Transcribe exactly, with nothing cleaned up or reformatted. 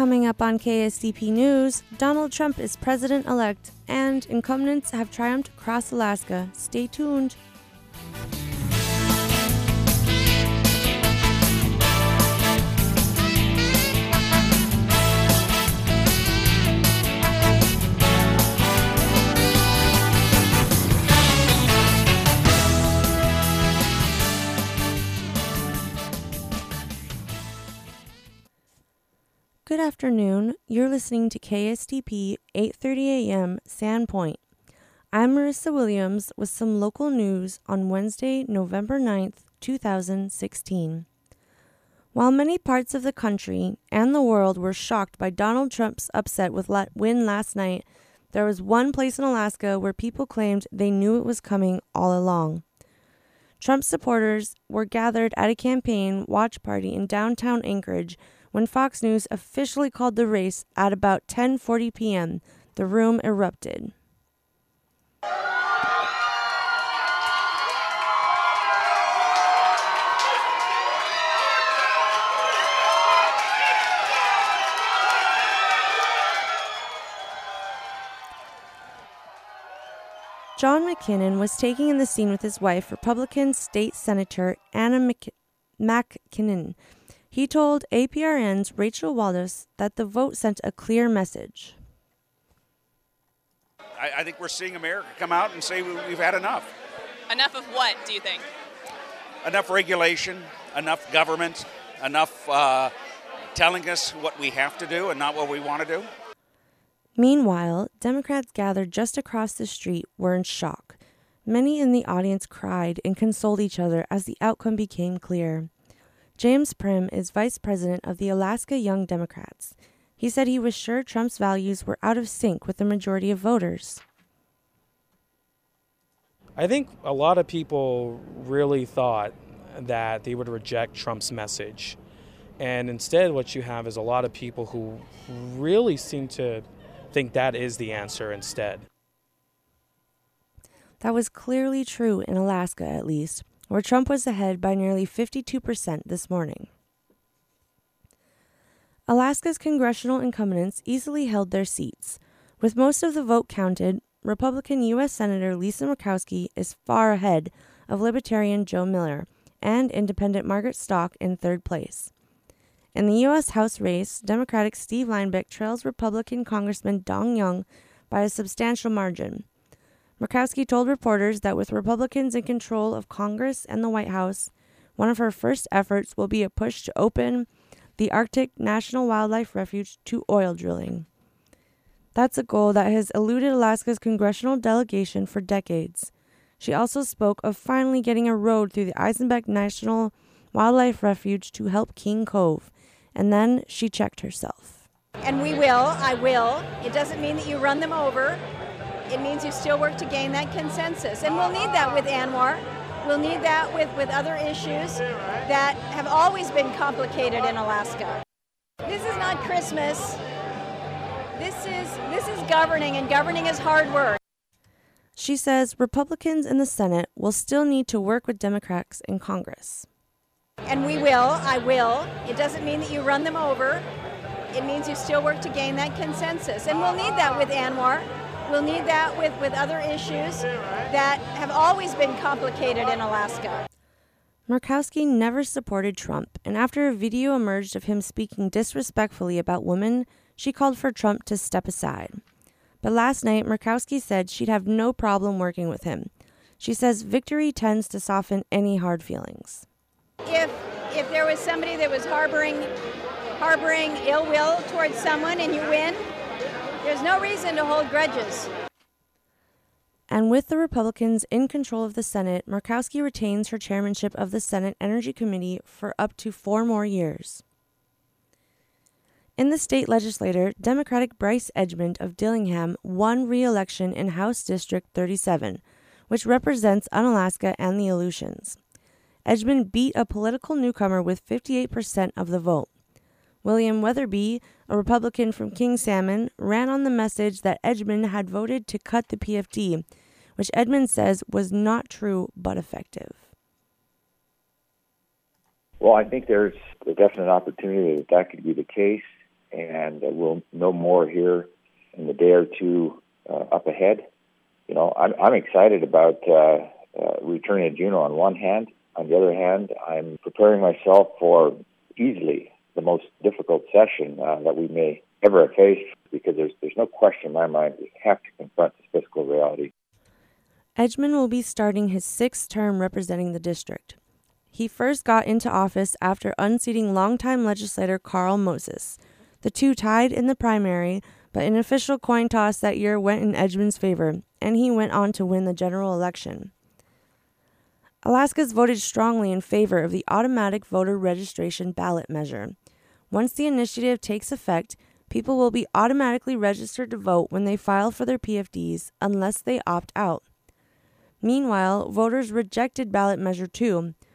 Coming up on K S D P News, Donald Trump is president-elect, and incumbents have triumphed across Alaska. Stay tuned. Good afternoon. You're listening to K S D P eight thirty a.m. Sandpoint. I'm Marissa Williams with some local news on Wednesday, November ninth, two thousand sixteen. While many parts of the country and the world were shocked by Donald Trump's upset with la- win last night, there was one place in Alaska where people claimed they knew it was coming all along. Trump supporters were gathered at a campaign watch party in downtown Anchorage when Fox News officially called the race at about ten forty p.m., the room erupted. John McKinnon was taking in the scene with his wife, Republican State Senator Anna Mc- McKinnon. He told A P R N's Rachel Wallace that the vote sent a clear message. I, I think we're seeing America come out and say we, we've had enough. Enough of what, do you think? Enough regulation, enough government, enough uh, telling us what we have to do and not what we want to do. Meanwhile, Democrats gathered just across the street were in shock. Many in the audience cried and consoled each other as the outcome became clear. James Prim is vice president of the Alaska Young Democrats. He said he was sure Trump's values were out of sync with the majority of voters. I think a lot of people really thought that they would reject Trump's message. And instead what you have is a lot of people who really seem to think that is the answer instead. That was clearly true in Alaska, at least, where Trump was ahead by nearly fifty-two percent this morning. Alaska's congressional incumbents easily held their seats. With most of the vote counted, Republican U S Senator Lisa Murkowski is far ahead of Libertarian Joe Miller and Independent Margaret Stock in third place. In the U S House race, Democratic Steve Linebeck trails Republican Congressman Dong Young by a substantial margin. Murkowski told reporters that with Republicans in control of Congress and the White House, one of her first efforts will be a push to open the Arctic National Wildlife Refuge to oil drilling. That's a goal that has eluded Alaska's congressional delegation for decades. She also spoke of finally getting a road through the Eisenbeck National Wildlife Refuge to help King Cove, and then she checked herself. And we will, I will. It doesn't mean that you run them over. It means you still work to gain that consensus. And we'll need that with ANWR. We'll need that with, with other issues that have always been complicated in Alaska. This is not Christmas. This is, this is governing, and governing is hard work. She says Republicans in the Senate will still need to work with Democrats in Congress. And we will, I will. It doesn't mean that you run them over. It means you still work to gain that consensus. And we'll need that with ANWR. We'll need that with, with other issues that have always been complicated in Alaska. Murkowski never supported Trump, and after a video emerged of him speaking disrespectfully about women, she called for Trump to step aside. But last night, Murkowski said she'd have no problem working with him. She says victory tends to soften any hard feelings. If if there was somebody that was harboring harboring ill will towards someone and you win, there's no reason to hold grudges. And with the Republicans in control of the Senate, Murkowski retains her chairmanship of the Senate Energy Committee for up to four more years. In the state legislature, Democratic Bryce Edgmond of Dillingham won re-election in House District thirty-seven, which represents Unalaska and the Aleutians. Edgmond beat a political newcomer with fifty-eight percent of the vote. William Weatherby, a Republican from King Salmon, ran on the message that Edgmond had voted to cut the P F D, which Edgmond says was not true but effective. Well, I think there's a definite opportunity that that could be the case. and uh, we'll know more here in the day or two uh, up ahead. You know, I'm, I'm excited about uh, uh, returning to Juneau on one hand. On the other hand, I'm preparing myself for easily the most difficult session uh, that we may ever have faced, because there's there's no question in my mind we have to confront this fiscal reality. Edgmond will be starting his sixth term representing the district. He first got into office after unseating longtime legislator Carl Moses. The two tied in the primary, but an official coin toss that year went in Edgmond's favor, and he went on to win the general election. Alaskans voted strongly in favor of the automatic voter registration ballot measure. Once the initiative takes effect, people will be automatically registered to vote when they file for their P F Ds unless they opt out. Meanwhile, voters rejected ballot measure two,